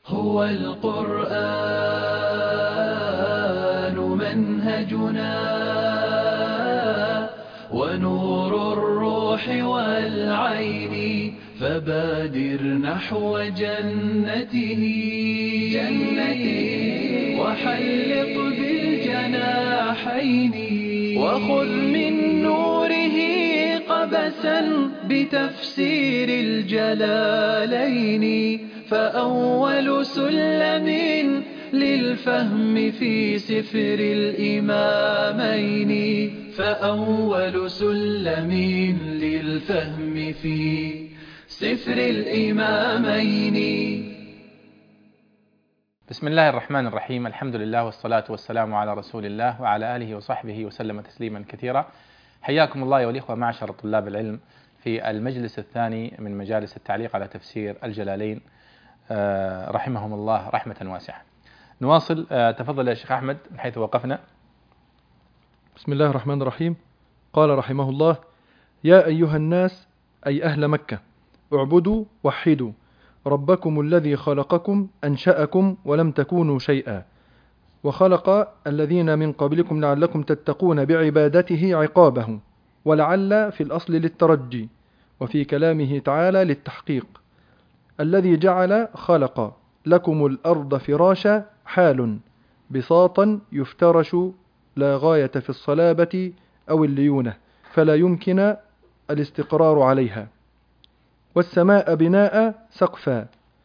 هو القرآن منهجنا ونور الروح والعين، فبادر نحو جنته وحلق بالجناحين، وخذ من نوره قبسا بتفسير الجلالين. فأول سلم للفهم في سفر الإمامين، فأول سلم للفهم في سفر الإمامين. بسم الله الرحمن الرحيم. الحمد لله والصلاة والسلام على رسول الله وعلى آله وصحبه وسلم تسليما كثيرا. حياكم الله والإخوة معشر طلاب العلم في المجلس الثاني من مجالس التعليق على تفسير الجلالين رحمهم الله رحمة واسعة. نواصل. تفضل يا شيخ أحمد من حيث وقفنا. بسم الله الرحمن الرحيم. قال رحمه الله: يا أيها الناس، أي أهل مكة، اعبدوا وحدوا ربكم الذي خلقكم أنشأكم ولم تكونوا شيئا، وخلق الذين من قبلكم لعلكم تتقون بعبادته عقابه. ولعل في الأصل للترجي، وفي كلامه تعالى للتحقيق. الذي جعل خلق لكم الأرض فراشا حال بساطا يفترش لا غاية في الصلابة أو الليونة، فلا يمكن الاستقرار عليها. والسماء بناء سقفا،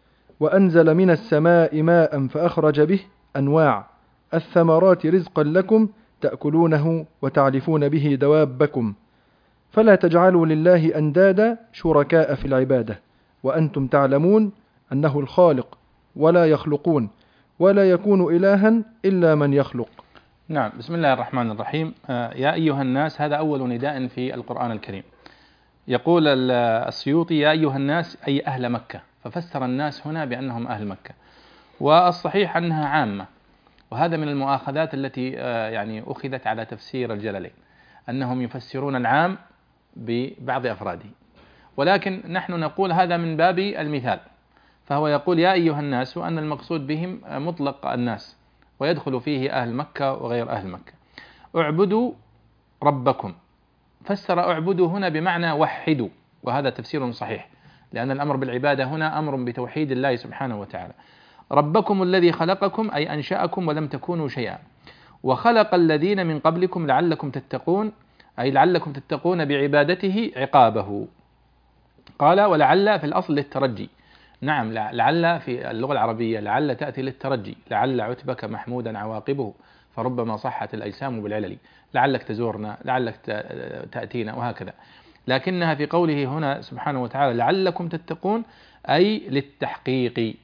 وأنزل من السماء ماء فأخرج به أنواع الثمرات رزقا لكم تأكلونه وتعلفون به دوابكم. فلا تجعلوا لله أندادا شركاء في العبادة وأنتم تعلمون أنه الخالق، ولا يخلقون، ولا يكون إلها إلا من يخلق. نعم. بسم الله الرحمن الرحيم. يا أيها الناس، هذا أول نداء في القرآن الكريم. يقول السيوطي: يا أيها الناس، أي أهل مكة، ففسر الناس هنا بأنهم أهل مكة، والصحيح أنها عامة. وهذا من المؤاخذات التي يعني أخذت على تفسير الجلالين، أنهم يفسرون العام ببعض أفراده، ولكن نحن نقول هذا من باب المثال. فهو يقول يا أيها الناس، وأن المقصود بهم مطلق الناس، ويدخل فيه أهل مكة وغير أهل مكة. اعبدوا ربكم، فسر اعبدوا هنا بمعنى وحدوا، وهذا تفسير صحيح، لأن الأمر بالعبادة هنا أمر بتوحيد الله سبحانه وتعالى. ربكم الذي خلقكم، أي أنشأكم ولم تكونوا شيئا، وخلق الذين من قبلكم لعلكم تتقون، أي لعلكم تتقون بعبادته عقابه. قال: ولعل في الأصل للترجي. نعم، لعل في اللغة العربية لعل تأتي للترجي، لعل عتبك محمودا عواقبه، فربما صحت الأجسام بالعلل، لعلك تزورنا، لعلك تأتينا، وهكذا. لكنها في قوله هنا سبحانه وتعالى لعلكم تتقون، أي للتحقيق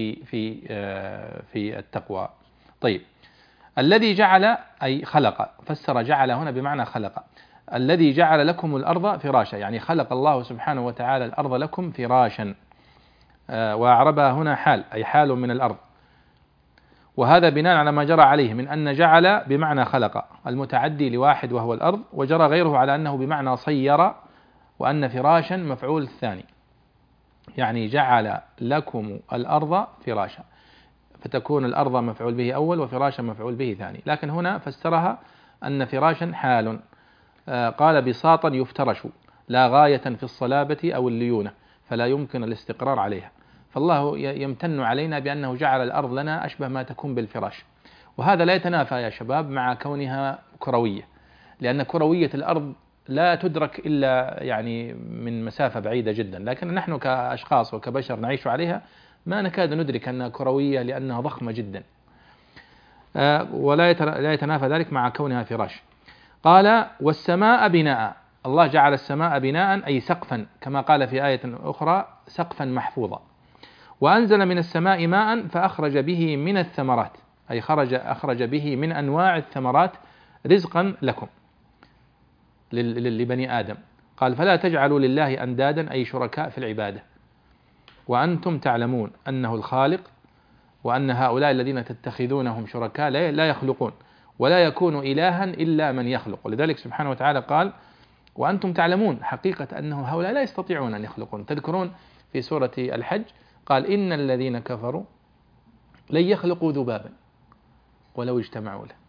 في التقوى. طيب، الذي جعل أي خلق، فسر جعل هنا بمعنى خلق. الذي جعل لكم الأرض فراشا، يعني خلق الله سبحانه وتعالى الأرض لكم فراشا، وأعربها هنا حال، أي حال من الأرض. وهذا بناء على ما جرى عليه من أن جعل بمعنى خلق المتعدي لواحد وهو الأرض، وجرى غيره على أنه بمعنى صير، وأن فراشا مفعول الثاني، يعني جعل لكم الأرض فراشا، فتكون الأرض مفعول به أول وفراشا مفعول به ثاني. لكن هنا فسرها أن فراشا حال. قال: بساطا يفترش لا غاية في الصلابة أو الليونة، فلا يمكن الاستقرار عليها. فالله يمتن علينا بأنه جعل الأرض لنا أشبه ما تكون بالفراش. وهذا لا يتنافى يا شباب مع كونها كروية، لأن كروية الأرض لا تدرك إلا يعني من مسافة بعيدة جدا، لكن نحن كأشخاص وكبشر نعيش عليها ما نكاد ندرك أنها كروية لأنها ضخمة جدا، ولا يتنافى ذلك مع كونها فراش. قال: والسماء بناء، الله جعل السماء بناء أي سقفا، كما قال في آية أخرى سقفا محفوظا. وأنزل من السماء ماء فأخرج به من الثمرات، أي أخرج به من أنواع الثمرات رزقا لكم لبني آدم. قال: فلا تجعلوا لله أندادا، أي شركاء في العبادة، وأنتم تعلمون أنه الخالق، وأن هؤلاء الذين تتخذونهم شركاء لا يخلقون، ولا يكون إلها إلا من يخلق. ولذلك سبحانه وتعالى قال: وأنتم تعلمون، حقيقة أنه هؤلاء لا يستطيعون أن يخلقون. تذكرون في سورة الحج قال: إن الذين كفروا لن يخلقوا ذبابا ولو اجتمعوا له،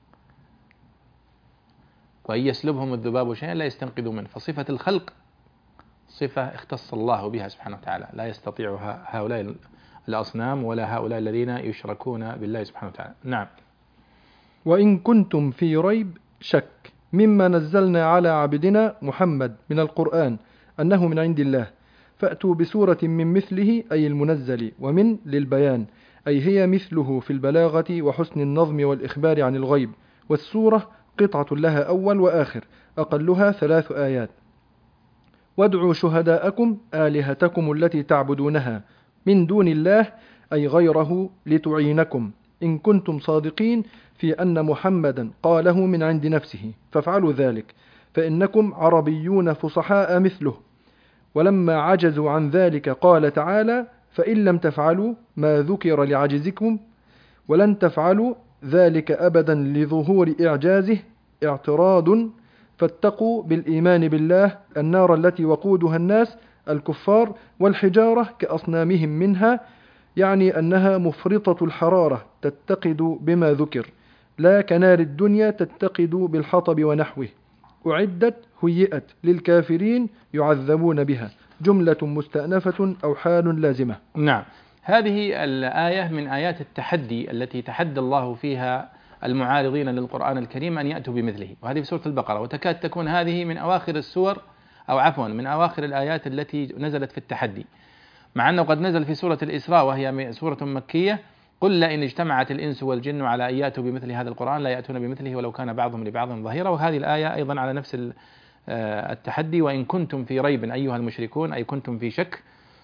وإن يسلبهم الذباب شيئا لا يستنقذوا منه. فصفة الخلق صفة اختص الله بها سبحانه وتعالى، لا يستطيعها هؤلاء الأصنام ولا هؤلاء الذين يشركون بالله سبحانه وتعالى. نعم. وإن كنتم في ريب شك مما نزلنا على عبدنا محمد من القرآن أنه من عند الله فأتوا بسورة من مثله، أي المنزل، ومن للبيان، أي هي مثله في البلاغة وحسن النظم والإخبار عن الغيب. والسورة قطعة لها أول وآخر، أقلها 3 آيات. وادعوا شهداءكم آلهتكم التي تعبدونها من دون الله، أي غيره، لتعينكم إن كنتم صادقين في أن محمدا قاله من عند نفسه، فافعلوا ذلك فإنكم عربيون فصحاء مثله. ولما عجزوا عن ذلك قال تعالى: فإن لم تفعلوا ما ذكر لعجزكم ولن تفعلوا ذلك أبدا لظهور إعجازه اعتراض، فاتقوا بالإيمان بالله النار التي وقودها الناس الكفار والحجارة كأصنامهم منها، يعني أنها مفرطة الحرارة تتقد بما ذكر، لا كنار الدنيا تتقد بالحطب ونحوه. أعدت هيئت للكافرين يعذبون بها، جملة مستأنفة أو حال لازمة. نعم. هذه الآية من آيات التحدي التي تحدى الله فيها المعارضين للقرآن الكريم أن يأتوا بمثله، وهذه في سورة البقرة، وتكاد تكون هذه من أواخر السور، أو عفوا من أواخر الآيات التي نزلت في التحدي، مع أنه قد نزل في سورة الإسراء وهي سورة مكية: قل لئن اجتمعت الإنس والجن على أن يأتوا بمثل هذا القرآن لا يأتون بمثله ولو كان بعضهم لبعض ظهيرا. وهذه الآية أيضا على نفس التحدي: وإن كنتم في ريب أيها المشركون، أي كنتم في شك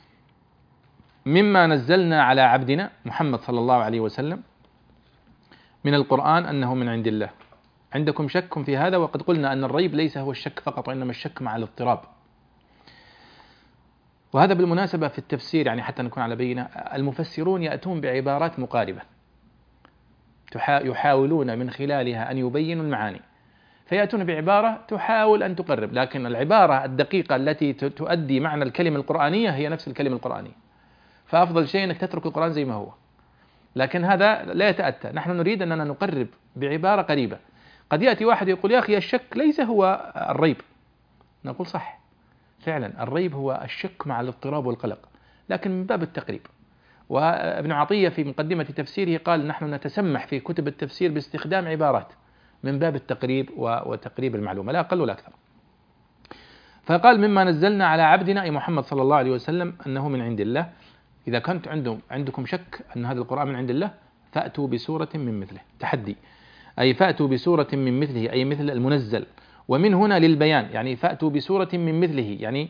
مما نزلنا على عبدنا محمد صلى الله عليه وسلم من القرآن أنه من عند الله. عندكم شك في هذا، وقد قلنا أن الريب ليس هو الشك فقط، وإنما الشك مع الاضطراب. وهذا بالمناسبة في التفسير، يعني حتى نكون على بينة، المفسرون يأتون بعبارات مقاربة يحاولون من خلالها أن يبينوا المعاني، فيأتون بعبارة تحاول أن تقرب، لكن العبارة الدقيقة التي تؤدي معنى الكلمة القرآنية هي نفس الكلمة القرآنية. فأفضل شيء أنك تترك القرآن زي ما هو، لكن هذا لا يتأتى. نحن نريد أننا نقرب بعبارة قريبة. قد يأتي واحد يقول: يا أخي الشك ليس هو الريب. نقول: صح، فعلا الريب هو الشك مع الاضطراب والقلق، لكن من باب التقريب. وابن عطية في مقدمة تفسيره قال: نحن نتسمح في كتب التفسير باستخدام عبارات من باب التقريب وتقريب المعلومة، لا أقل ولا أكثر. فقال: مما نزلنا على عبدنا أي محمد صلى الله عليه وسلم أنه من عند الله. إذا كنت عندكم شك أن هذا القرآن من عند الله فأتوا بسورة من مثله، تحدي، أي فأتوا بسورة من مثله، أي مثل المنزل. ومن هنا للبيان، يعني فأتوا بسورة من مثله، يعني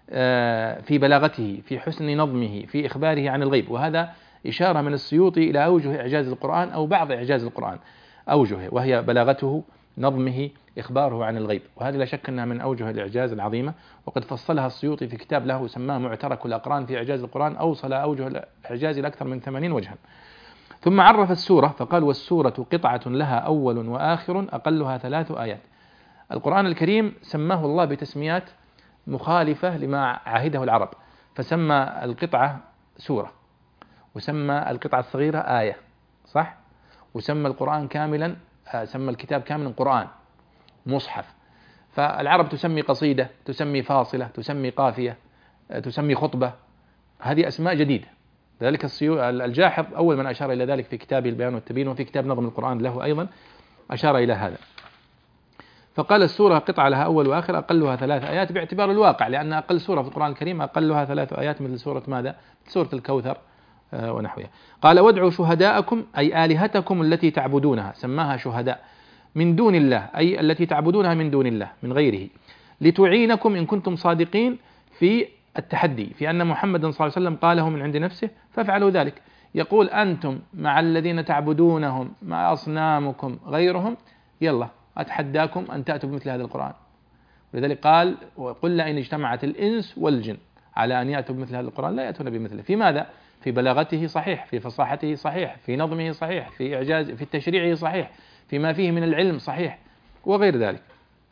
في بلاغته، في حسن نظمه، في إخباره عن الغيب. وهذا إشارة من السيوطي إلى أوجه إعجاز القرآن أو بعض إعجاز القرآن، أوجهه، وهي بلاغته، نظمه، إخباره عن الغيب. وهذه لا شك أنها من أوجه الإعجاز العظيمة، وقد فصلها السيوطي في كتاب له سماه معترك الأقران في إعجاز القرآن، أوصل أوجه الإعجاز إلى أكثر من 80 وجها. ثم عرف السورة فقال: والسورة قطعة لها أول وآخر أقلها 3 آيات. القرآن الكريم سماه الله بتسميات مخالفة لما عاهده العرب، فسمى القطعة سورة، وسمى القطعة الصغيرة آية، صح؟ وسمى القرآن كاملا، سمى الكتاب كاملا قرآن، مصحف. فالعرب تسمي قصيدة، تسمي فاصلة، تسمي قافية، تسمي خطبة، هذه أسماء جديدة. لذلك الجاحظ أول من أشار إلى ذلك في كتابه البيان والتبيين، وفي كتاب نظم القرآن له أيضا أشار إلى هذا. فقال: السورة قطعة لها أول وآخر أقلها 3 آيات، باعتبار الواقع، لأن أقل سورة في القرآن الكريم أقلها 3 آيات، مثل سورة ماذا؟ سورة الكوثر ونحوها. قال: وادعوا شهداءكم أي آلهتكم التي تعبدونها، سماها شهداء، من دون الله، أي التي تعبدونها من دون الله من غيره، لتعينكم إن كنتم صادقين في التحدي، في أن محمد صلى الله عليه وسلم قاله من عند نفسه، فافعلوا ذلك. يقول: أنتم مع الذين تعبدونهم، مع أصنامكم غيرهم، يلا أتحداكم أن تأتوا بمثل هذا القرآن. ولذلك قال: وقل لئن اجتمعت الإنس والجن على أن يأتوا بمثل هذا القرآن لا يأتون بمثله. في ماذا؟ في بلاغته صحيح، في فصاحته صحيح، في نظمه صحيح، في إعجاز، في تشريعه صحيح، فيما فيه من العلم صحيح، وغير ذلك.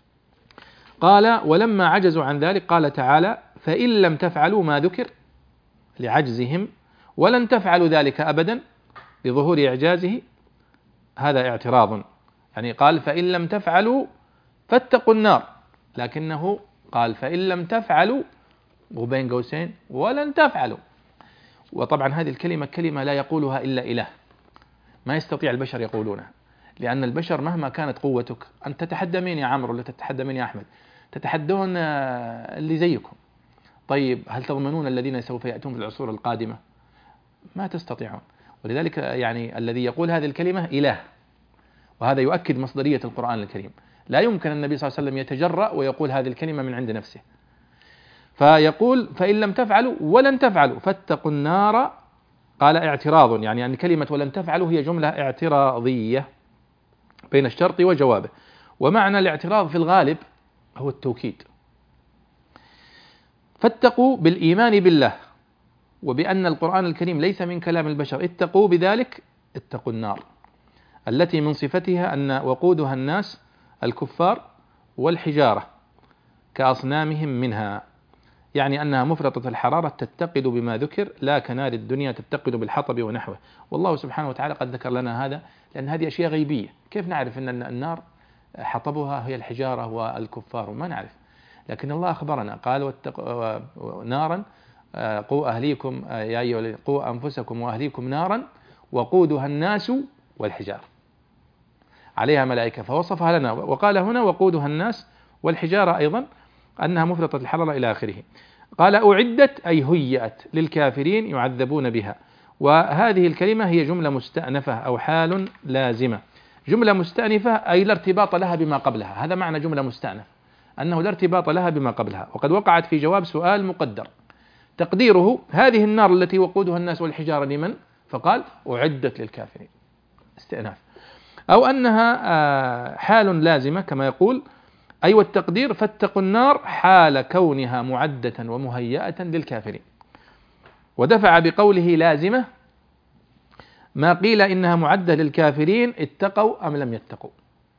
قال: ولما عجزوا عن ذلك قال تعالى: فإن لم تفعلوا ما ذكر، لعجزهم، ولن تفعلوا ذلك أبدا لظهور إعجازه هذا اعتراض، يعني قال فإن لم تفعلوا فاتقوا النار، لكنه قال فإن لم تفعلوا وبين قوسين ولن تفعلوا. وطبعا هذه الكلمة كلمة لا يقولها إلا إله، ما يستطيع البشر يقولونها، لأن البشر مهما كانت قوتك، أنت تتحدى مين يا عمرو ولا تتحدى مين يا أحمد؟ تتحدون اللي زيكم. طيب هل تضمنون الذين سوف يأتون في العصور القادمة؟ ما تستطيعون. ولذلك يعني الذي يقول هذه الكلمة إله، وهذا يؤكد مصدرية القرآن الكريم. لا يمكن النبي صلى الله عليه وسلم يتجرأ ويقول هذه الكلمة من عند نفسه. فيقول فإن لم تفعلوا ولن تفعلوا فاتقوا النار، قال اعتراض، يعني أن كلمة ولن تفعلوا هي جملة اعتراضية بين الشرط وجوابه. ومعنى الاعتراض في الغالب هو التوكيد. فاتقوا بالإيمان بالله وبأن القرآن الكريم ليس من كلام البشر، اتقوا بذلك اتقوا النار التي من صفتها أن وقودها الناس الكفار والحجارة كأصنامهم منها، يعني أنها مفرطة الحرارة تتقد بما ذكر، لا كنار الدنيا تتقد بالحطب ونحوه. والله سبحانه وتعالى قد ذكر لنا هذا، لأن هذه أشياء غيبية. كيف نعرف أن النار حطبها هي الحجارة والكفار؟ ما نعرف، لكن الله أخبرنا قال واتقوا نارا قوا أهليكم يا أيها قوا أنفسكم وأهليكم نارا وقودها الناس والحجارة عليها ملائكة، فوصفها لنا وقال هنا وقودها الناس والحجارة أيضا أنها مفرطة الحرارة إلى آخره. قال أعدت أي هيئت للكافرين يعذبون بها. وهذه الكلمة هي جملة مستأنفة أو حال لازمة. جملة مستأنفة أي لا ارتباط لها بما قبلها، هذا معنى جملة مستأنف، أنه لا ارتباط لها بما قبلها، وقد وقعت في جواب سؤال مقدر تقديره هذه النار التي وقودها الناس والحجارة لمن؟ فقال أعدت للكافرين، استئناف. أو أنها حال لازمة كما يقول، أي والتقدير فاتقوا النار حال كونها معدة ومهيئة للكافرين. ودفع بقوله لازمة ما قيل إنها معدة للكافرين اتقوا أم لم يتقوا.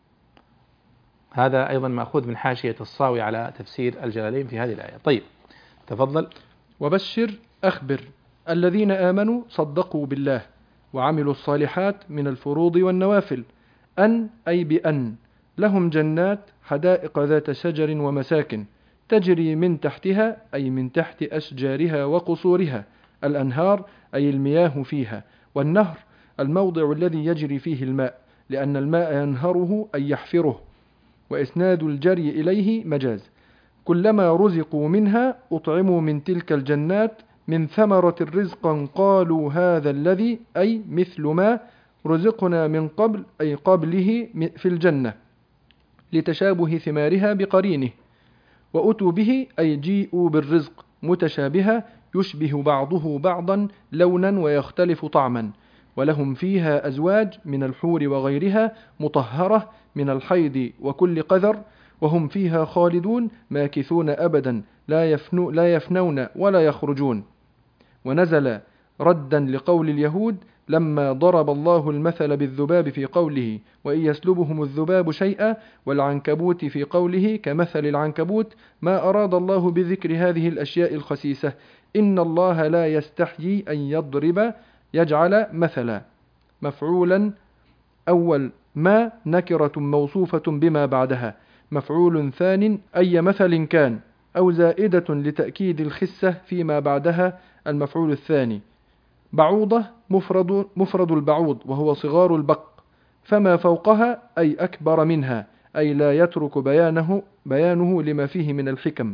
هذا أيضا مأخوذ من حاشية الصاوي على تفسير الجلالين في هذه الآية. طيب تفضل. وبشر أخبر الذين آمنوا صدقوا بالله وعملوا الصالحات من الفروض والنوافل أي بأن لهم جنات حدائق ذات شجر ومساكن تجري من تحتها أي من تحت أشجارها وقصورها الأنهار أي المياه فيها، والنهر الموضع الذي يجري فيه الماء، لأن الماء ينهره أي يحفره، وإسناد الجري إليه مجاز. كلما رزقوا منها أطعموا من تلك الجنات من ثمرة رزقا قالوا هذا الذي أي مثل ما رزقنا من قبل أي قبله في الجنة لتشابه ثمارها بقرينه. وأتوا به أي جيءوا بالرزق متشابها يشبه بعضه بعضا لونا ويختلف طعما، ولهم فيها أزواج من الحور وغيرها مطهرة من الحيض وكل قذر، وهم فيها خالدون ماكثون أبدا لا يفنون ولا يخرجون. ونزل ردا لقول اليهود لما ضرب الله المثل بالذباب في قوله وإن يسلبهم الذباب شيئا، والعنكبوت في قوله كمثل العنكبوت، ما أراد الله بذكر هذه الأشياء الخسيسة. إن الله لا يستحيي أن يضرب يجعل مثلا مفعولا أول ما نكرة موصوفة بما بعدها، مفعول ثان أي مثل كان، أو زائدة لتأكيد الخسة فيما بعدها المفعول الثاني. بعوضة مفرد البعوض وهو صغار البق، فما فوقها أي أكبر منها، أي لا يترك بيانه لما فيه من الحكم.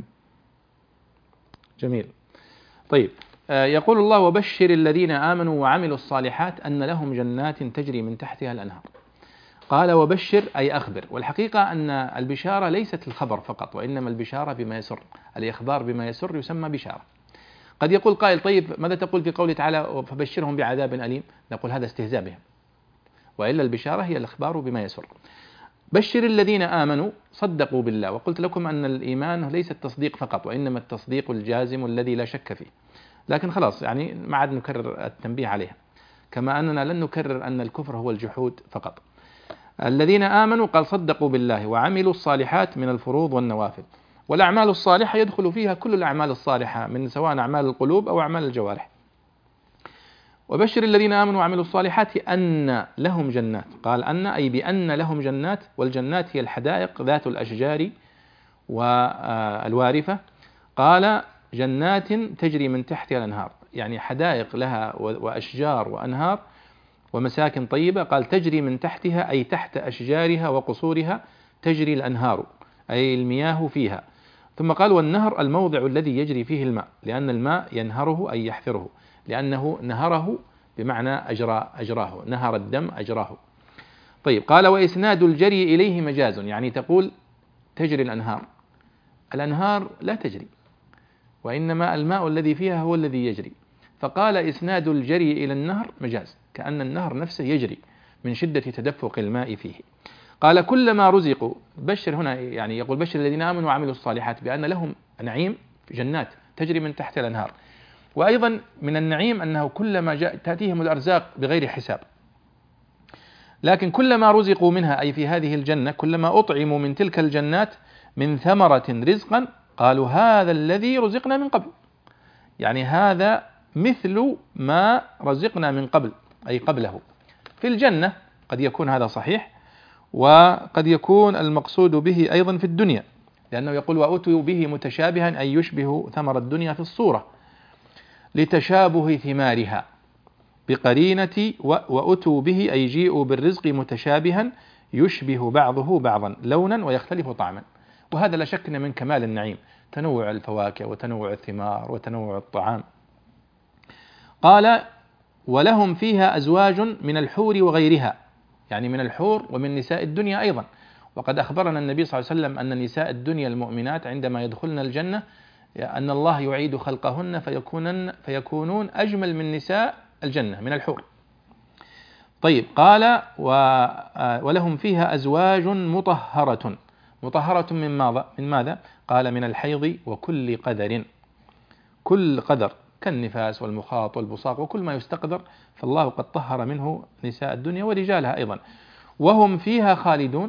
جميل. طيب يقول الله وبشر الذين آمنوا وعملوا الصالحات أن لهم جنات تجري من تحتها الأنهار. قال وبشر أي أخبر، والحقيقة أن البشارة ليست الخبر فقط، وإنما البشارة بما يسر، الإخبار بما يسر يسمى بشارة. قد يقول قائل طيب ماذا تقول في قوله تعالى فبشرهم بعذاب أليم؟ نقول هذا استهزاء بهم، وإلا البشارة هي الإخبار بما يسر. بشر الذين آمنوا صدقوا بالله، وقلت لكم أن الإيمان ليس التصديق فقط، وإنما التصديق الجازم الذي لا شك فيه، لكن خلاص يعني ما عاد نكرر التنبيه عليها، كما أننا لن نكرر أن الكفر هو الجحود فقط. الذين آمنوا قال صدقوا بالله وعملوا الصالحات من الفروض والنوافل. والأعمال الصالحة يدخل فيها كل الأعمال الصالحة من سواء أعمال القلوب أو أعمال الجوارح. وبشر الذين آمنوا وعملوا الصالحات أن لهم جنات، قال أن أي بأن لهم جنات، والجنات هي الحدائق ذات الأشجار والوارفة. قال جنات تجري من تحتها الأنهار، يعني حدائق لها وأشجار وأنهار ومساكن طيبة. قال تجري من تحتها أي تحت أشجارها وقصورها تجري الأنهار أي المياه فيها. ثم قال والنهر الموضع الذي يجري فيه الماء، لأن الماء ينهره أي يحفره، لأنه نهره بمعنى أجراه، نهر الدم أجراه. طيب قال وإسناد الجري إليه مجاز، يعني تقول تجري الأنهار، الأنهار لا تجري، وإنما الماء الذي فيها هو الذي يجري. فقال إسناد الجري إلى النهر مجاز، كأن النهر نفسه يجري من شدة تدفق الماء فيه. قال كلما رزقوا، بشر هنا يعني يقول بشر الذين آمنوا وعملوا الصالحات بأن لهم نعيم في جنات تجري من تحت الأنهار. وأيضا من النعيم أنه كلما تأتيهم الأرزاق بغير حساب، لكن كلما رزقوا منها أي في هذه الجنة كلما أطعموا من تلك الجنات من ثمرة رزقا قالوا هذا الذي رزقنا من قبل، يعني هذا مثل ما رزقنا من قبل أي قبله في الجنة. قد يكون هذا صحيح، وقد يكون المقصود به أيضا في الدنيا، لأنه يقول وأتوا به متشابها أي يشبه ثمر الدنيا في الصورة لتشابه ثمارها بقرينة وأتوا به أي جيئوا بالرزق متشابها يشبه بعضه بعضا لونا ويختلف طعما. وهذا لا شك من كمال النعيم، تنوع الفواكه وتنوع الثمار وتنوع الطعام. قال ولهم فيها أزواج من الحور وغيرها، يعني من الحور ومن نساء الدنيا أيضا. وقد أخبرنا النبي صلى الله عليه وسلم أن نساء الدنيا المؤمنات عندما يدخلن الجنة أن الله يعيد خلقهن فيكونون أجمل من نساء الجنة من الحور. طيب قال ولهم فيها أزواج مطهرة، مطهرة من ماذا؟ قال من الحيض وكل قدر، كل قدر كالنفاس والمخاط والبصاق وكل ما يستقدر، فالله قد طهر منه نساء الدنيا ورجالها أيضا. وهم فيها خالدون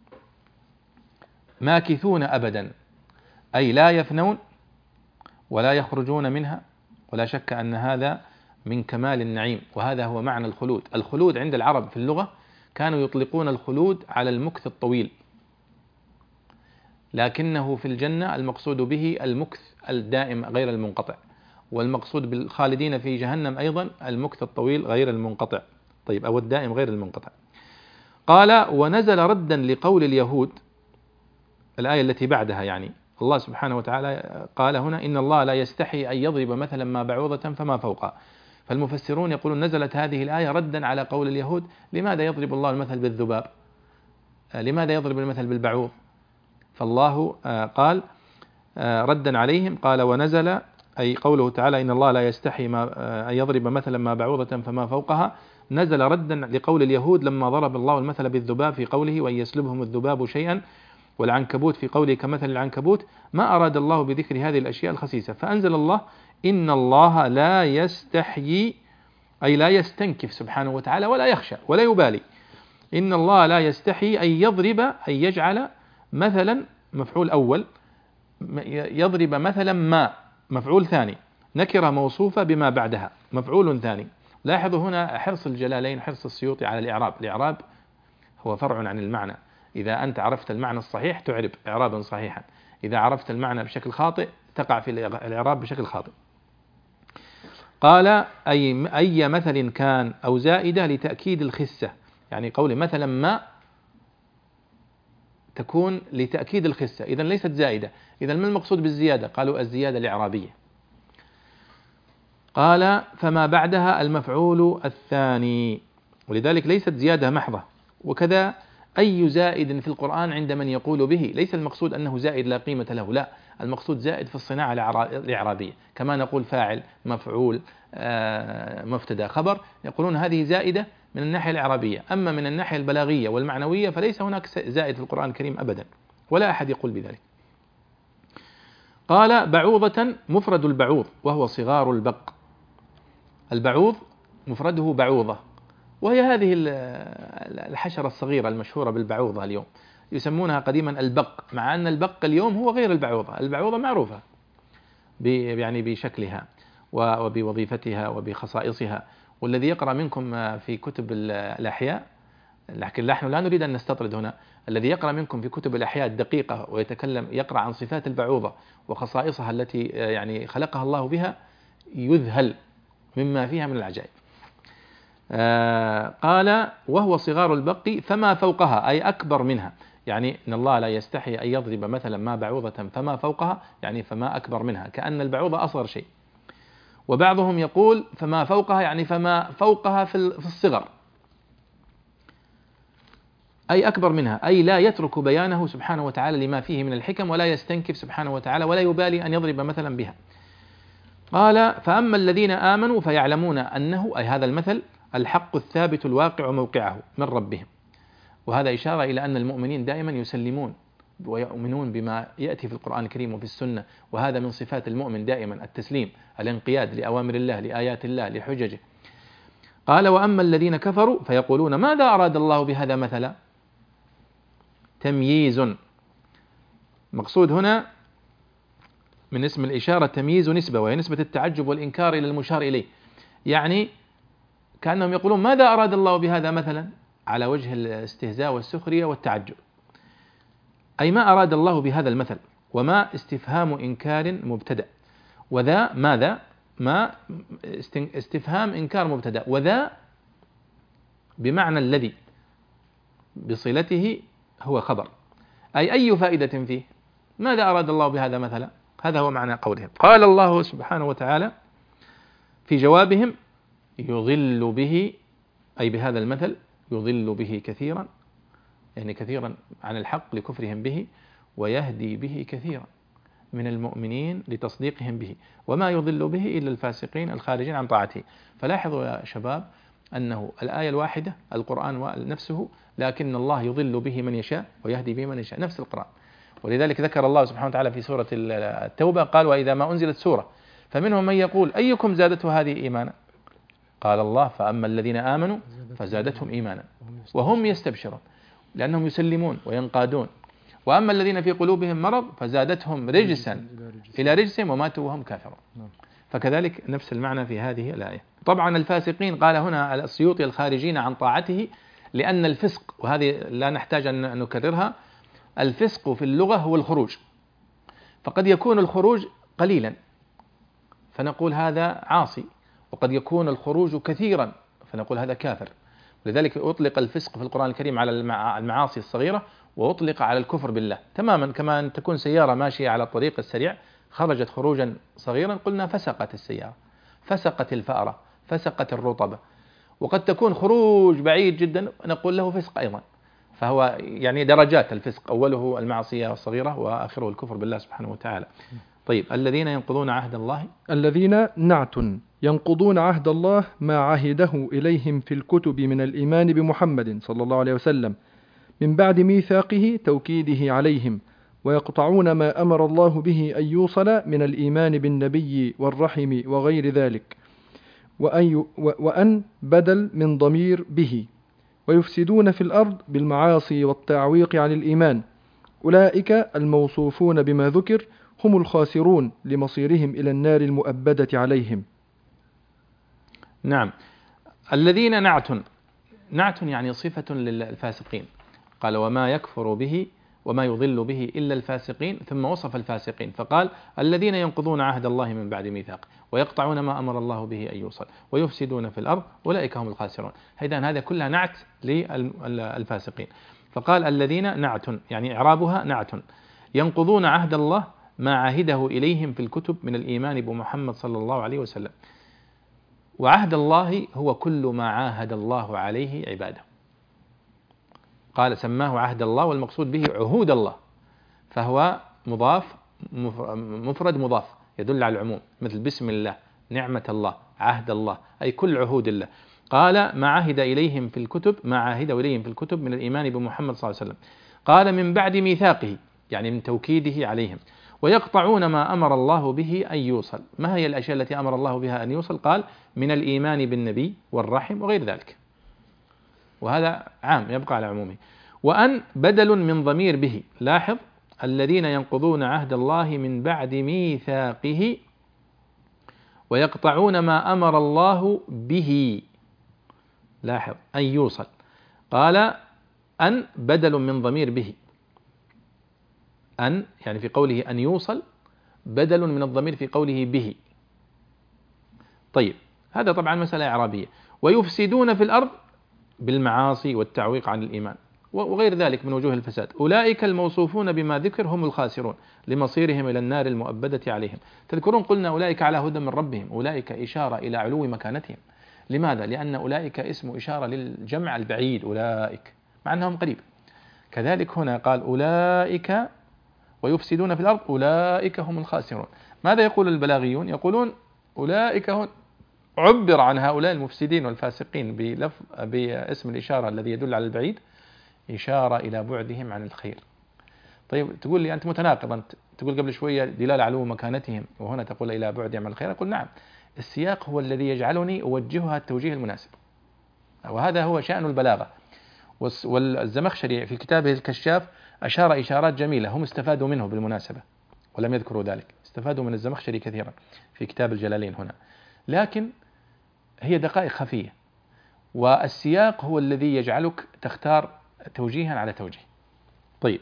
ماكثون أبدا، أي لا يفنون ولا يخرجون منها. ولا شك أن هذا من كمال النعيم، وهذا هو معنى الخلود. الخلود عند العرب في اللغة كانوا يطلقون الخلود على المكث الطويل، لكنه في الجنة المقصود به المكث الدائم غير المنقطع، والمقصود بالخالدين في جهنم أيضا المكث الطويل غير المنقطع، طيب أو الدائم غير المنقطع. قال ونزل ردا لقول اليهود، الآية التي بعدها، يعني الله سبحانه وتعالى قال هنا إن الله لا يستحي أن يضرب مثلا ما بعوضة فما فوقها. فالمفسرون يقولون نزلت هذه الآية ردا على قول اليهود، لماذا يضرب الله المثل بالذباب؟ لماذا يضرب المثل بالبعوض؟ فالله قال ردا عليهم، قال ونزل أي قوله تعالى إن الله لا يستحي أن يضرب مثلا ما بعوضة فما فوقها، نزل ردا لقول اليهود لما ضرب الله المثل بالذباب في قوله وإن يسلبهم الذباب شيئا، والعنكبوت في قوله كمثل العنكبوت. ما أراد الله بذكر هذه الأشياء الخسيسة، فأنزل الله إن الله لا يستحيي أي لا يستنكف سبحانه وتعالى ولا يخشى ولا يبالي. إن الله لا يستحي أن يضرب أي يجعل مثلا مفعول أول، يضرب مثلا ما مفعول ثاني، نكرة موصوفة بما بعدها مفعول ثاني. لاحظوا هنا حرص الجلالين، حرص السيوطي على الإعراب. الإعراب هو فرع عن المعنى، إذا أنت عرفت المعنى الصحيح تعرب إعرابا صحيحا، إذا عرفت المعنى بشكل خاطئ تقع في الإعراب بشكل خاطئ. قال أي مثل كان أو زائدة لتأكيد الخسة، يعني قول مثلا ما تكون لتأكيد الخسة، إذن ليست زائدة. إذن ما المقصود بالزيادة؟ قالوا الزيادة الإعرابية. قال فما بعدها المفعول الثاني، ولذلك ليست زيادة محضة. وكذا أي زائد في القرآن عند من يقول به ليس المقصود أنه زائد لا قيمة له، لا، المقصود زائد في الصناعة الإعرابية، كما نقول فاعل مفعول مبتدا خبر، يقولون هذه زائدة من الناحية الإعرابية. أما من الناحية البلاغية والمعنوية فليس هناك زائد في القرآن الكريم أبدا، ولا أحد يقول بذلك. قال بعوضة مفرد البعوض وهو صغار البق، البعوض مفرده بعوضة، وهي هذه الحشرة الصغيرة المشهورة بالبعوضة اليوم، يسمونها قديما البق، مع أن البق اليوم هو غير البعوضة. البعوضة معروفة يعني بشكلها وبوظيفتها وبخصائصها، والذي يقرأ منكم في كتب الأحياء، لكن نحن لا نريد أن نستطرد هنا، الذي يقرأ منكم في كتب الأحياء الدقيقة يقرأ عن صفات البعوضة وخصائصها التي يعني خلقها الله بها يذهل مما فيها من العجائب. قال وهو صغار البق فما فوقها أي أكبر منها، يعني إن الله لا يستحي أن يضرب مثلا ما بعوضة فما فوقها، يعني فما أكبر منها، كأن البعوضة أصغر شيء. وبعضهم يقول فما فوقها يعني فما فوقها في الصغر، أي أكبر منها، أي لا يترك بيانه سبحانه وتعالى لما فيه من الحكم ولا يستنكف سبحانه وتعالى ولا يبالي أن يضرب مثلا بها. قال فأما الذين آمنوا فيعلمون أنه أي هذا المثل الحق الثابت الواقع موقعه من ربهم. وهذا إشارة إلى أن المؤمنين دائما يسلمون ويؤمنون بما يأتي في القرآن الكريم وفي السنة، وهذا من صفات المؤمن دائما التسليم، الانقياد لأوامر الله، لآيات الله، لحججه. قال وأما الذين كفروا فيقولون ماذا أراد الله بهذا مثلا، تمييز، مقصود هنا من اسم الإشارة تمييز نسبة، وهي نسبة التعجب والإنكار إلى المشار إليه، يعني كأنهم يقولون ماذا أراد الله بهذا مثلا، على وجه الاستهزاء والسخرية والتعجب، أي ما أراد الله بهذا المثل، وما استفهام إنكار مبتدأ، وذا ماذا ما استفهام إنكار مبتدأ، وذا بمعنى الذي بصلته هو خبر، أي فائدة فيه، ماذا أراد الله بهذا مثلا، هذا هو معنى قولهم. قال الله سبحانه وتعالى في جوابهم يضل به، أي بهذا المثل يضل به كثيرا، يعني كثيرا عن الحق لكفرهم به، ويهدي به كثيرا من المؤمنين لتصديقهم به، وما يضل به إلا الفاسقين الخارجين عن طاعته. فلاحظوا يا شباب أنه الآية الواحدة القرآن نفسه، لكن الله يضل به من يشاء ويهدي به من يشاء، نفس القرآن. ولذلك ذكر الله سبحانه وتعالى في سورة التوبة قال وإذا ما أنزلت سورة فمنهم من يقول أيكم زادته هذه إيمانا، قال الله فأما الذين آمنوا فزادتهم إيمانا وهم يستبشرون، لأنهم يسلمون وينقادون. وأما الذين في قلوبهم مرض فزادتهم رجسا إلى رجسهم وماتوا وهم كافرون. فكذلك نفس المعنى في هذه الآية. طبعا الفاسقين قال هنا السيوطي الخارجين عن طاعته، لأن الفسق، وهذه لا نحتاج أن نكررها، الفسق في اللغة هو الخروج، فقد يكون الخروج قليلا فنقول هذا عاصي، وقد يكون الخروج كثيرا فنقول هذا كافر. لذلك أطلق الفسق في القرآن الكريم على المعاصي الصغيرة، وأطلق على الكفر بالله تماما، كما أن تكون سيارة ماشية على الطريق السريع خرجت خروجا صغيرا قلنا فسقت السيارة، فسقت الفأرة، فسقت الرطبة. وقد تكون خروج بعيد جدا نقول له فسق أيضا. فهو يعني درجات الفسق، أوله المعصية الصغيرة وآخره الكفر بالله سبحانه وتعالى. طيب الذين ينقضون عهد الله، الذين نعت ينقضون عهد الله ما عهده إليهم في الكتب من الإيمان بمحمد صلى الله عليه وسلم من بعد ميثاقه توكيده عليهم، ويقطعون ما أمر الله به أن يوصل من الإيمان بالنبي والرحم وغير ذلك، وأن بدل من ضمير به، ويفسدون في الأرض بالمعاصي والتعويق عن الإيمان. أولئك الموصوفون بما ذكر هم الخاسرون لمصيرهم إلى النار المؤبدة عليهم. نعم، الذين نعت يعني صفة للفاسقين، قال وما يكفر به وما يضل به إلا الفاسقين، ثم وصف الفاسقين فقال الذين ينقضون عهد الله من بعد ميثاق ويقطعون ما أمر الله به أن يوصل ويفسدون في الأرض أولئك هم الخاسرون. هذا كلها نعت للفاسقين. فقال الذين نعت يعني إعرابها نعت، ينقضون عهد الله ما عهده إليهم في الكتب من الإيمان بمحمد صلى الله عليه وسلم. وعهد الله هو كل ما عاهد الله عليه عباده، قال سماه عهد الله، والمقصود به عهود الله، فهو مضاف مفرد مضاف يدل على العموم، مثل بسم الله، نعمة الله، عهد الله، أي كل عهود الله. قال ما عهد إليهم في الكتب، ما عاهده إليهم في الكتب من الإيمان بمحمد صلى الله عليه وسلم. قال من بعد ميثاقه يعني من توكيده عليهم. ويقطعون ما أمر الله به أن يوصل. ما هي الأشياء التي أمر الله بها أن يوصل؟ قال من الإيمان بالنبي والرحم وغير ذلك، وهذا عام يبقى على عمومه. وأن بدل من ضمير به، لاحظ الذين ينقضون عهد الله من بعد ميثاقه ويقطعون ما أمر الله به لاحظ أن يوصل. قال أن بدل من ضمير به، أن يعني في قوله أن يوصل بدل من الضمير في قوله به. طيب هذا طبعا مسألة إعرابية. ويفسدون في الأرض بالمعاصي والتعويق عن الإيمان وغير ذلك من وجوه الفساد. أولئك الموصوفون بما ذكر هم الخاسرون لمصيرهم إلى النار المؤبدة عليهم. تذكرون قلنا أولئك على هدى من ربهم، أولئك إشارة إلى علو مكانتهم. لماذا؟ لأن أولئك اسم إشارة للجمع البعيد، أولئك مع أنهم قريب. كذلك هنا قال أولئك ويفسدون في الأرض أولئك هم الخاسرون. ماذا يقول البلاغيون؟ يقولون أولئك هم عبر عن هؤلاء المفسدين والفاسقين باسم الإشارة الذي يدل على البعيد، إشارة إلى بعدهم عن الخير. طيب تقول لي أنت متناقض، أنت تقول قبل شوية دلالة علو مكانتهم وهنا تقول إلى بعدهم عن الخير. أقول نعم، السياق هو الذي يجعلني أوجهها التوجيه المناسب، وهذا هو شأن البلاغة. والزمخشري في كتابه الكشاف أشار إشارات جميلة هم استفادوا منه بالمناسبة ولم يذكروا ذلك، استفادوا من الزمخشري كثيرا في كتاب الجلالين هنا، لكن هي دقائق خفية، والسياق هو الذي يجعلك تختار توجيها على توجيه. طيب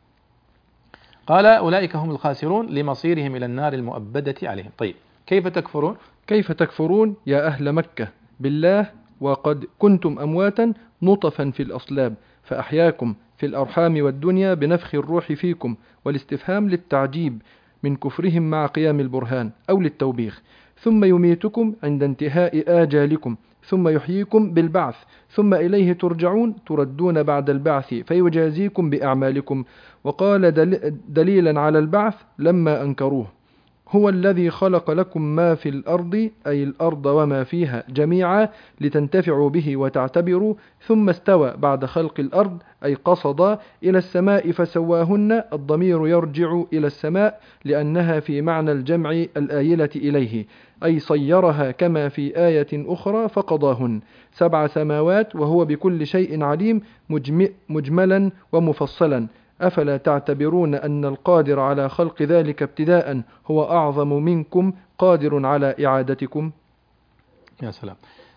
قال أولئك هم الخاسرون لمصيرهم إلى النار المؤبدة عليهم. طيب كيف تكفرون؟ كيف تكفرون يا أهل مكة بالله وقد كنتم أمواتا نطفا في الأصلاب فأحياكم في الأرحام والدنيا بنفخ الروح فيكم، والاستفهام للتعجيب من كفرهم مع قيام البرهان أو للتوبيخ. ثم يميتكم عند انتهاء آجالكم ثم يحييكم بالبعث ثم إليه ترجعون تردون بعد البعث فيجازيكم بأعمالكم. وقال دليلا على البعث لما أنكروه: هو الذي خلق لكم ما في الأرض أي الأرض وما فيها جميعا لتنتفعوا به وتعتبروا، ثم استوى بعد خلق الأرض أي قصد إلى السماء فسواهن. الضمير يرجع إلى السماء لأنها في معنى الجمع الآيلة إليه، أي صيرها كما في آية أخرى فقضاهن 7 سماوات وهو بكل شيء عليم مجملا ومفصلا. أفلا تعتبرون أن القادر على خلق ذلك ابتداء هو أعظم منكم قادر على إعادتكم. يا سلام.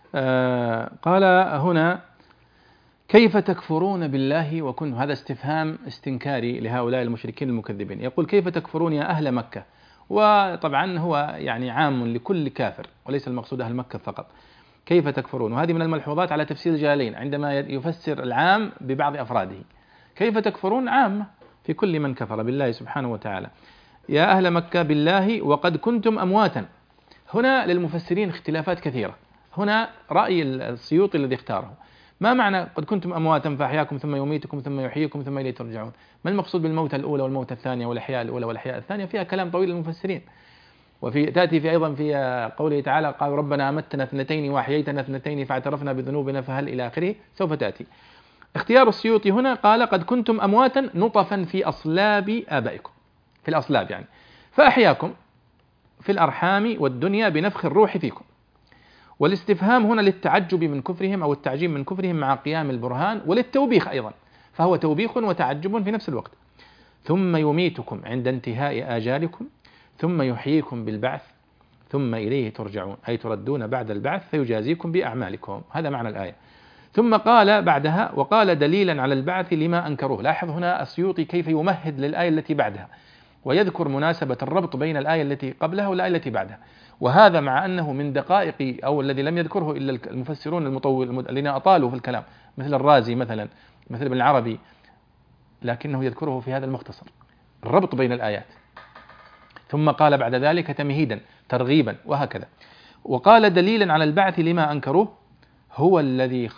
قال هنا كيف تكفرون بالله وكنتم، هذا استفهام استنكاري لهؤلاء المشركين المكذبين. يقول كيف تكفرون يا أهل مكة، وطبعا هو يعني عام لكل كافر وليس المقصود أهل مكة فقط. كيف تكفرون، وهذه من الملحوظات على تفسير الجلالين عندما يفسر العام ببعض أفراده. كيف تكفرون عامة في كل من كفر بالله سبحانه وتعالى. يا أهل مكة بالله وقد كنتم أمواتا. هنا للمفسرين اختلافات كثيرة. هنا رأي السيوطي الذي اختاره، ما معنى قد كنتم أمواتا فأحياكم ثم يميتكم ثم يحييكم ثم إليه ترجعون؟ ما المقصود بالموتة الأولى والموتة الثانية والإحياء الأولى والإحياء الثانية؟ فيها كلام طويل للمفسرين. تأتي في أيضا في قوله تعالى قالوا ربنا أمتنا 2 وأحييتنا 2 فاعترفنا بذنوبنا فهل إلى آخره، سوف تأتي. اختيار السيوطي هنا قال قد كنتم أمواتا نطفا في أصلاب آبائكم، في الأصلاب يعني، فأحياكم في الأرحام والدنيا بنفخ الروح فيكم. والاستفهام هنا للتعجب من كفرهم أو التعجيب من كفرهم مع قيام البرهان وللتوبيخ أيضا، فهو توبيخ وتعجب في نفس الوقت. ثم يميتكم عند انتهاء آجالكم ثم يحييكم بالبعث ثم إليه ترجعون، أي تردون بعد البعث فيجازيكم بأعمالكم. هذا معنى الآية. ثم قال بعدها وقال دليلا على البعث لما أنكروه. لاحظ هنا السيوطي كيف يمهد للآية التي بعدها ويذكر مناسبة الربط بين الآية التي قبلها والآية التي بعدها، وهذا مع أنه من دقائق أو الذي لم يذكره إلا المفسرون الذين أطالوا في الكلام مثل الرازي مثلا، مثل ابن العربي، لكنه يذكره في هذا المختصر، الربط بين الآيات. ثم قال بعد ذلك تمهيدا ترغيبا وهكذا. وقال دليلا على البعث لما أنكروه هو الذي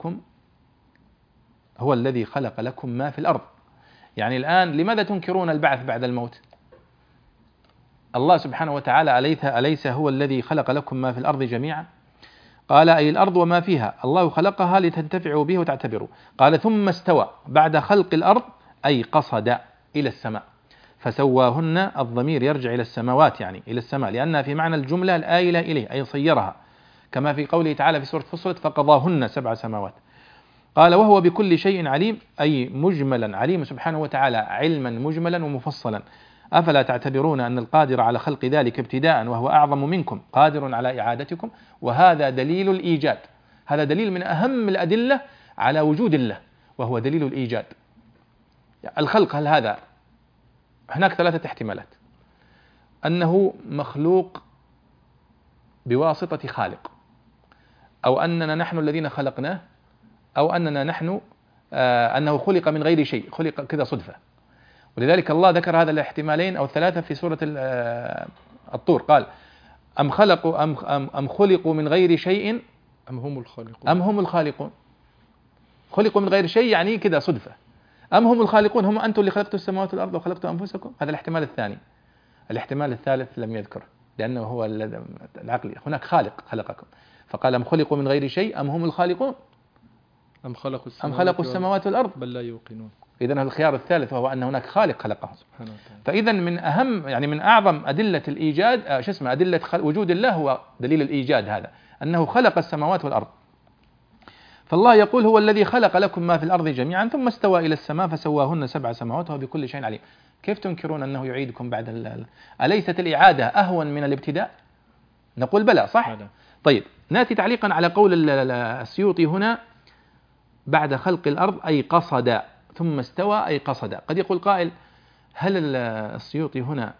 خلق لكم ما في الأرض. يعني الآن لماذا تنكرون البعث بعد الموت؟ الله سبحانه وتعالى أليس هو الذي خلق لكم ما في الأرض جميعا؟ قال أي الأرض وما فيها، الله خلقها لتنتفعوا به وتعتبروا. قال ثم استوى بعد خلق الأرض أي قصد إلى السماء فسواهن. الضمير يرجع إلى السماوات يعني إلى السماء لأنها في معنى الجملة الآيلة إليه أي صيرها، كما في قوله تعالى في سورة فصلت فقضاهن 7 سماوات. قال وهو بكل شيء عليم أي مجملا، عليم سبحانه وتعالى علما مجملا ومفصلا. أفلا تعتبرون أن القادر على خلق ذلك ابتداء وهو أعظم منكم قادر على إعادتكم. وهذا دليل الإيجاد، هذا دليل من أهم الأدلة على وجود الله، وهو دليل الإيجاد. الخلق، هل هذا هناك 3 احتمالات: أنه مخلوق بواسطة خالق، أو أننا نحن الذين خلقناه، أو أننا نحن أنه خلق من غير شيء، خلق كذا صدفة. ولذلك الله ذكر هذا الاحتمالين أو ال3 في سورة الطور، قال أم خلقوا من غير شيء أم هم الخالقون. خلقوا من غير شيء يعني كذا صدفة. أم هم الخالقون، هم أنتم اللي خلقتوا السماوات والأرض وخلقتوا أنفسكم. هذا الاحتمال الثاني. الاحتمال الثالث لم يذكر، لأنه هو العقلي. هناك خالق خلقكم، فقال أم خلقوا من غير شيء أم هم الخالقون أم خلقوا السماوات والأرض بل لا يوقنون. إذن الخيار الثالث وهو أن هناك خالق خلقهم سبحانه وتعالى. فإذا من أهم يعني من أعظم أدلة الإيجاد أدلة وجود الله هو دليل الإيجاد، هذا أنه خلق السماوات والأرض. فالله يقول هو الذي خلق لكم ما في الأرض جميعا ثم استوى إلى السماء فسواهن 7 سماوات وهو بكل شيء عليم. كيف تنكرون أنه يعيدكم بعد أليست الإعادة أهون من الابتداء؟ نقول بلى، صح؟ بلى. طيب نأتي تعليقا على قول السيوطي هنا: بعد خلق الأرض أي قصد، ثم استوى أي قصد. قد يقول قائل: هل السيوطي هنا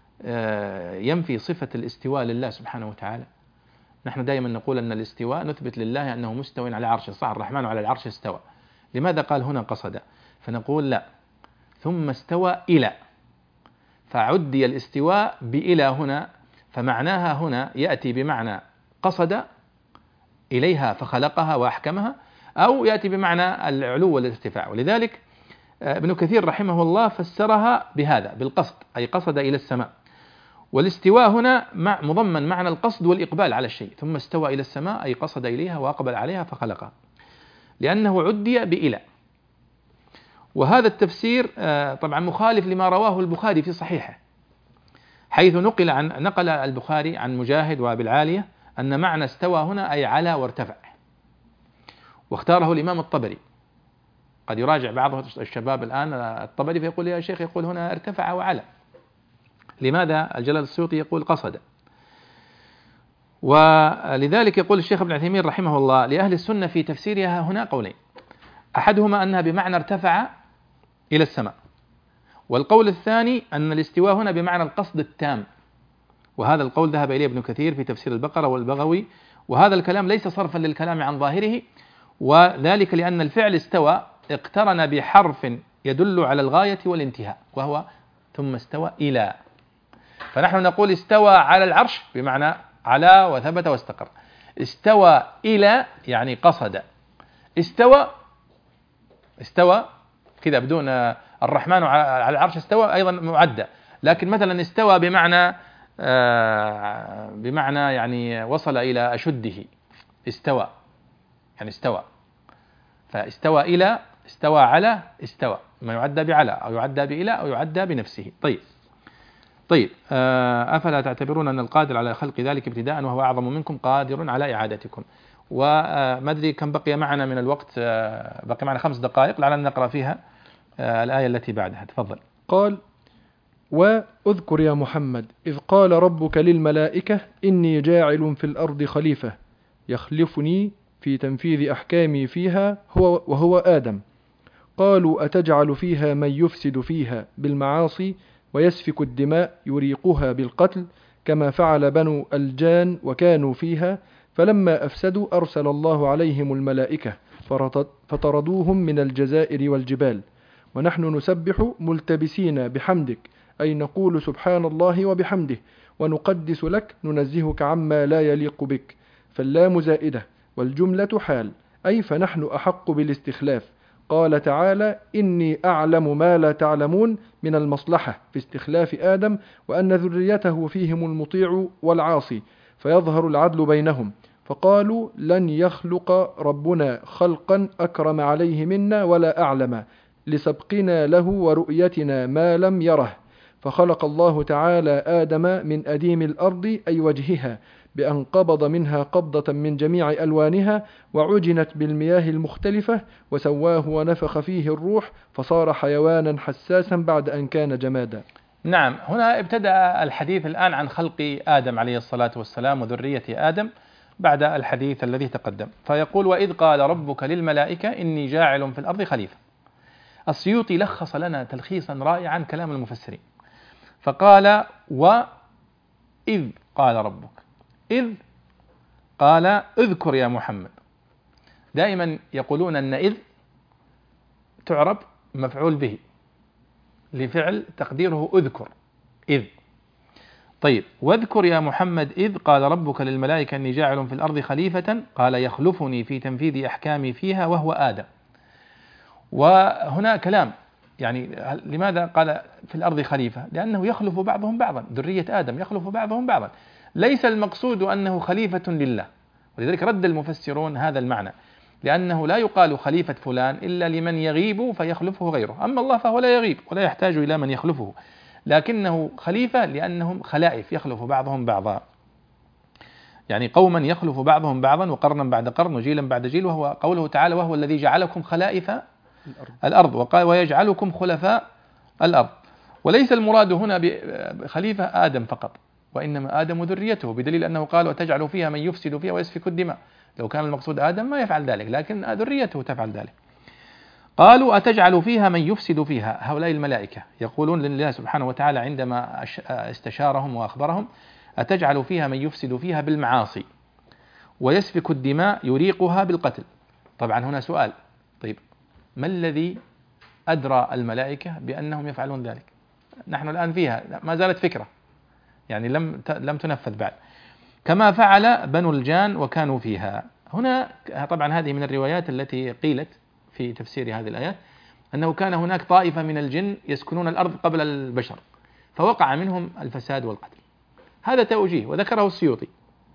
ينفي صفة الاستواء لله سبحانه وتعالى؟ نحن دائما نقول أن الاستواء نثبت لله أنه مستوى على عرشه، صح، الرحمن على العرش استوى. لماذا قال هنا قصد؟ فنقول لا، ثم استوى إلى، فعدي الاستواء بإلى هنا، فمعناها هنا يأتي بمعنى قصد إليها فخلقها وأحكمها، أو يأتي بمعنى العلو والارتفاع. ولذلك ابن كثير رحمه الله فسرها بهذا، بالقصد، أي قصد إلى السماء. والاستواء هنا مضمن معنى القصد والإقبال على الشيء، ثم استوى إلى السماء أي قصد إليها وأقبل عليها فخلقها، لأنه عدي بإلى. وهذا التفسير طبعا مخالف لما رواه البخاري في صحيحه، حيث نقل البخاري عن مجاهد وأبي العالية أن معنى استوى هنا أي علا وارتفع، واختاره الإمام الطبري. قد يراجع بعض الشباب الآن الطبري فيقول يا شيخ، يقول هنا ارتفع وعلا، لماذا الجلال السيوطي يقول قصد؟ ولذلك يقول الشيخ ابن عثيمين رحمه الله: لأهل السنة في تفسيرها هنا قولين، أحدهما أنها بمعنى ارتفع إلى السماء، والقول الثاني أن الاستواء هنا بمعنى القصد التام، وهذا القول ذهب إليه ابن كثير في تفسير البقرة والبغوي. وهذا الكلام ليس صرفا للكلام عن ظاهره، وذلك لأن الفعل استوى اقترن بحرف يدل على الغاية والانتهاء، وهو ثم استوى إلى. فنحن نقول استوى على العرش بمعنى على وثبت واستقر، استوى إلى يعني قصد، استوى كذا بدون الرحمن على العرش استوى أيضا معدى. لكن مثلا استوى بمعنى يعني وصل إلى أشده، استوى يعني استوى. فاستوى إلى، استوى على، استوى، ما يعدى بعلى أو يعدى بإلى أو يعدى بنفسه. طيب أفلا تعتبرون أن القادر على خلق ذلك ابتداء وهو أعظم منكم قادر على إعادتكم. وما أدري كم بقي معنا من الوقت، بقي معنا 5 دقائق، لعلنا نقرأ فيها الآية التي بعدها. تفضل. قال: وأذكر يا محمد إذ قال ربك للملائكة إني جاعل في الأرض خليفة يخلفني في تنفيذ أحكامي فيها وهو آدم. قالوا أتجعل فيها من يفسد فيها بالمعاصي ويسفك الدماء يريقها بالقتل كما فعل بنو الجان وكانوا فيها فلما أفسدوا أرسل الله عليهم الملائكة فطردوهم من الجزائر والجبال ونحن نسبح ملتبسين بحمدك أي نقول سبحان الله وبحمده ونقدس لك ننزهك عما لا يليق بك. فاللام زائدة والجملة حال، أي فنحن أحق بالاستخلاف. قال تعالى إني أعلم ما لا تعلمون من المصلحة في استخلاف آدم وأن ذريته فيهم المطيع والعاصي فيظهر العدل بينهم. فقالوا لن يخلق ربنا خلقا أكرم عليه منا ولا أعلم لسبقنا له ورؤيتنا ما لم يره. فخلق الله تعالى آدم من أديم الأرض أي وجهها بأن قبض منها قبضة من جميع ألوانها وعجنت بالمياه المختلفة وسواه ونفخ فيه الروح فصار حيوانا حساسا بعد أن كان جمادا. نعم، هنا ابتدأ الحديث الآن عن خلق آدم عليه الصلاة والسلام وذرية آدم، بعد الحديث الذي تقدم. فيقول وإذ قال ربك للملائكة إني جاعل في الأرض خليفة. السيوطي لخص لنا تلخيصا رائعا كلام المفسرين، فقال وإذ قال ربك، إذ قال اذكر يا محمد. دائما يقولون أن إذ تعرب مفعول به لفعل تقديره اذكر، إذ. طيب، واذكر يا محمد إذ قال ربك للملائكة إني جاعل في الأرض خليفة قال يخلفني في تنفيذ أحكامي فيها وهو آدم. وهنا كلام، يعني لماذا قال في الأرض خليفة؟ لأنه يخلف بعضهم بعضا، ذرية آدم يخلف بعضهم بعضا، ليس المقصود أنه خليفة لله، ولذلك رد المفسرون هذا المعنى، لأنه لا يقال خليفة فلان إلا لمن يغيب فيخلفه غيره، أما الله فهو لا يغيب ولا يحتاج إلى من يخلفه، لكنه خليفة لأنهم خلائف يخلف بعضهم بعضا، يعني قوما يخلف بعضهم بعضا وقرنا بعد قرن وجيلا بعد جيل، وهو قوله تعالى وهو الذي جعلكم خلائف الأرض وقال ويجعلكم خلفاء الأرض. وليس المراد هنا بخليفة آدم فقط، وإنما آدم وذريته، بدليل أنه قال وتجعل فيها من يفسد فيها ويسفك الدماء. لو كان المقصود آدم ما يفعل ذلك، لكن ذريته تفعل ذلك. قالوا أتجعل فيها من يفسد فيها، هؤلاء الملائكة يقولون لله سبحانه وتعالى عندما استشارهم وأخبرهم أتجعل فيها من يفسد فيها بالمعاصي ويسفك الدماء يريقها بالقتل. طبعا هنا سؤال، طيب ما الذي أدرى الملائكة بأنهم يفعلون ذلك؟ نحن الآن فيها ما زالت فكرة، يعني لم تنفذ بعد. كما فعل بنو الجان وكانوا فيها. هنا طبعا هذه من الروايات التي قيلت في تفسير هذه الآيات أنه كان هناك طائفة من الجن يسكنون الأرض قبل البشر فوقع منهم الفساد والقتل. هذا توجيه وذكره السيوطي،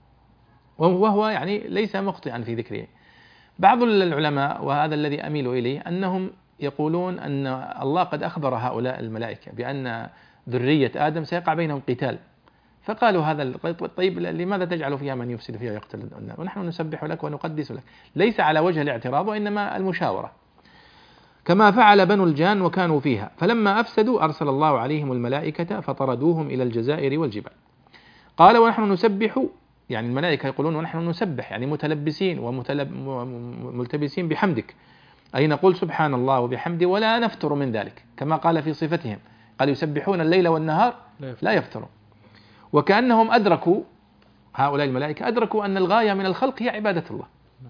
وهو يعني ليس مخطئا في ذكره. بعض العلماء وهذا الذي أميل إليه أنهم يقولون أن الله قد أخبر هؤلاء الملائكة بأن ذرية آدم سيقع بينهم قتال، فقالوا هذا طيب لماذا تجعل فيها من يفسد فيها ويقتل الناس ونحن نسبح لك ونقدس لك، ليس على وجه الاعتراض وإنما المشاورة. كما فعل بنو الجان وكانوا فيها فلما أفسدوا أرسل الله عليهم الملائكة فطردوهم إلى الجزائر والجبال. قال ونحن نسبح، يعني الملائكة يقولون ونحن نسبح يعني متلبسين وملتبسين بحمدك، أي نقول سبحان الله وبحمده ولا نفتر من ذلك، كما قال في صفتهم قال يسبحون الليل والنهار لا يفترون. وكأنهم أدركوا، هؤلاء الملائكة أدركوا أن الغاية من الخلق هي عبادة الله،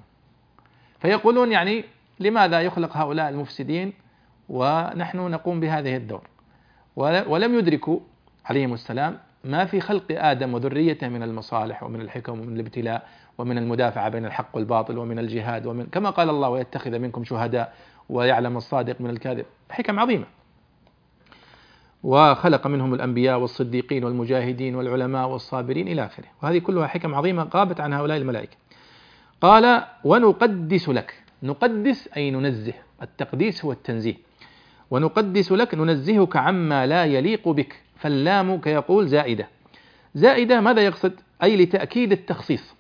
فيقولون يعني لماذا يخلق هؤلاء المفسدين ونحن نقوم بهذه الدور. ولم يدركوا عليهم السلام ما في خلق آدم وذريته من المصالح ومن الحكم ومن الابتلاء ومن المدافعة بين الحق والباطل ومن الجهاد ومن كما قال الله ويتخذ منكم شهداء ويعلم الصادق من الكاذب، حكم عظيمة. وخلق منهم الأنبياء والصديقين والمجاهدين والعلماء والصابرين إلى آخره، وهذه كلها حكم عظيمة غابت عن هؤلاء الملائكة. قال ونقدس لك، نقدس أي ننزه، التقديس هو التنزيه، ونقدس لك ننزهك عما لا يليق بك، فاللام كيقول زائدة. زائدة ماذا يقصد؟ أي لتأكيد التخصيص،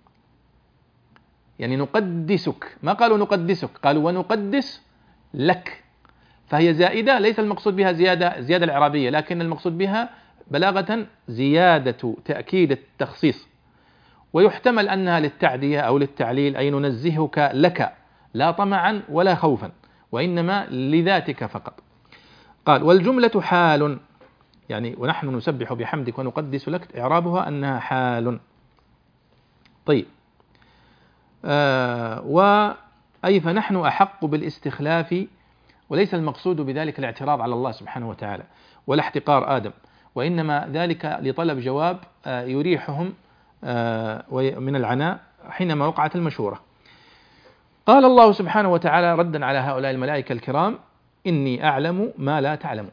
يعني نقدسك، ما قالوا نقدسك، قالوا ونقدس لك، فهي زائدة، ليس المقصود بها زيادة الإعرابية، لكن المقصود بها بلاغة زيادة تأكيد التخصيص، ويحتمل أنها للتعدية أو للتعليل، أي ننزهك لك لا طمعا ولا خوفا وإنما لذاتك فقط. قال والجملة حال، يعني ونحن نسبح بحمدك ونقدس لك إعرابها أنها حال. طيب أي فنحن أحق بالاستخلاف، وليس المقصود بذلك الاعتراض على الله سبحانه وتعالى ولا احتقار آدم، وإنما ذلك لطلب جواب يريحهم من العناء حينما وقعت المشورة. قال الله سبحانه وتعالى ردا على هؤلاء الملائكة الكرام إني أعلم ما لا تعلمون.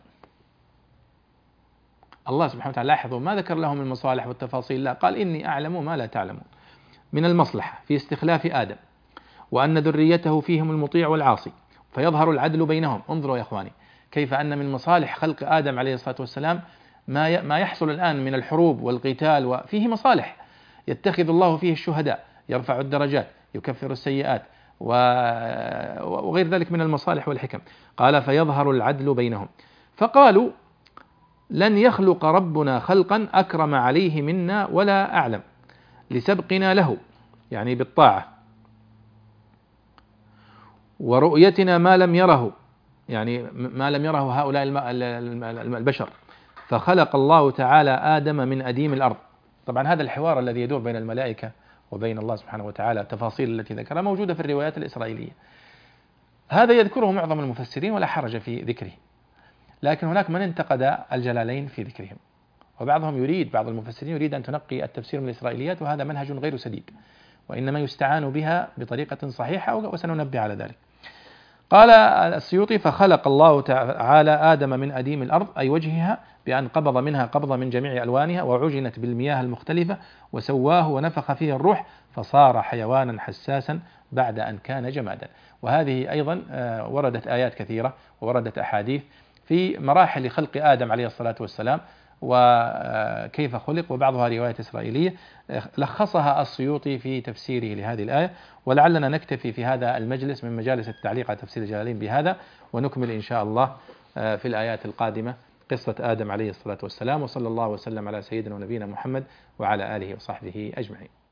الله سبحانه وتعالى لاحظوا ما ذكر لهم المصالح والتفاصيل، لا، قال إني أعلم ما لا تعلمون من المصلحة في استخلاف آدم، وأن ذريته فيهم المطيع والعاصي فيظهر العدل بينهم. انظروا يا إخواني كيف أن من مصالح خلق آدم عليه الصلاة والسلام ما يحصل الآن من الحروب والقتال، وفيه مصالح، يتخذ الله فيه الشهداء، يرفع الدرجات، يكفر السيئات وغير ذلك من المصالح والحكم. قال فيظهر العدل بينهم. فقالوا لن يخلق ربنا خلقا أكرم عليه منا ولا أعلم لسبقنا له، يعني بالطاعة، ورؤيتنا ما لم يره، يعني ما لم يره هؤلاء البشر. فخلق الله تعالى آدم من أديم الأرض. طبعا هذا الحوار الذي يدور بين الملائكة وبين الله سبحانه وتعالى، التفاصيل التي ذكرها موجودة في الروايات الإسرائيلية، هذا يذكره معظم المفسرين ولا حرج في ذكره، لكن هناك من انتقد الجلالين في ذكرهم، وبعضهم يريد، بعض المفسرين يريد أن تنقي التفسير من الإسرائيليات، وهذا منهج غير سديد، وإنما يستعان بها بطريقة صحيحة، وسننبه على ذلك. قال السيوطي: فخلق الله تعالى آدم من أديم الأرض، أي وجهها، بأن قبض منها قبض من جميع ألوانها، وعجنت بالمياه المختلفة، وسواه ونفخ فيه الروح، فصار حيوانا حساسا بعد أن كان جمادا. وهذه أيضا وردت آيات كثيرة ووردت أحاديث في مراحل خلق آدم عليه الصلاة والسلام وكيف خلق، وبعضها رواية إسرائيلية لخصها السيوطي في تفسيره لهذه الآية. ولعلنا نكتفي في هذا المجلس من مجالس التعليق على تفسير الجلالين بهذا، ونكمل إن شاء الله في الآيات القادمة قصة آدم عليه الصلاة والسلام. وصلى الله وسلم على سيدنا ونبينا محمد وعلى آله وصحبه أجمعين.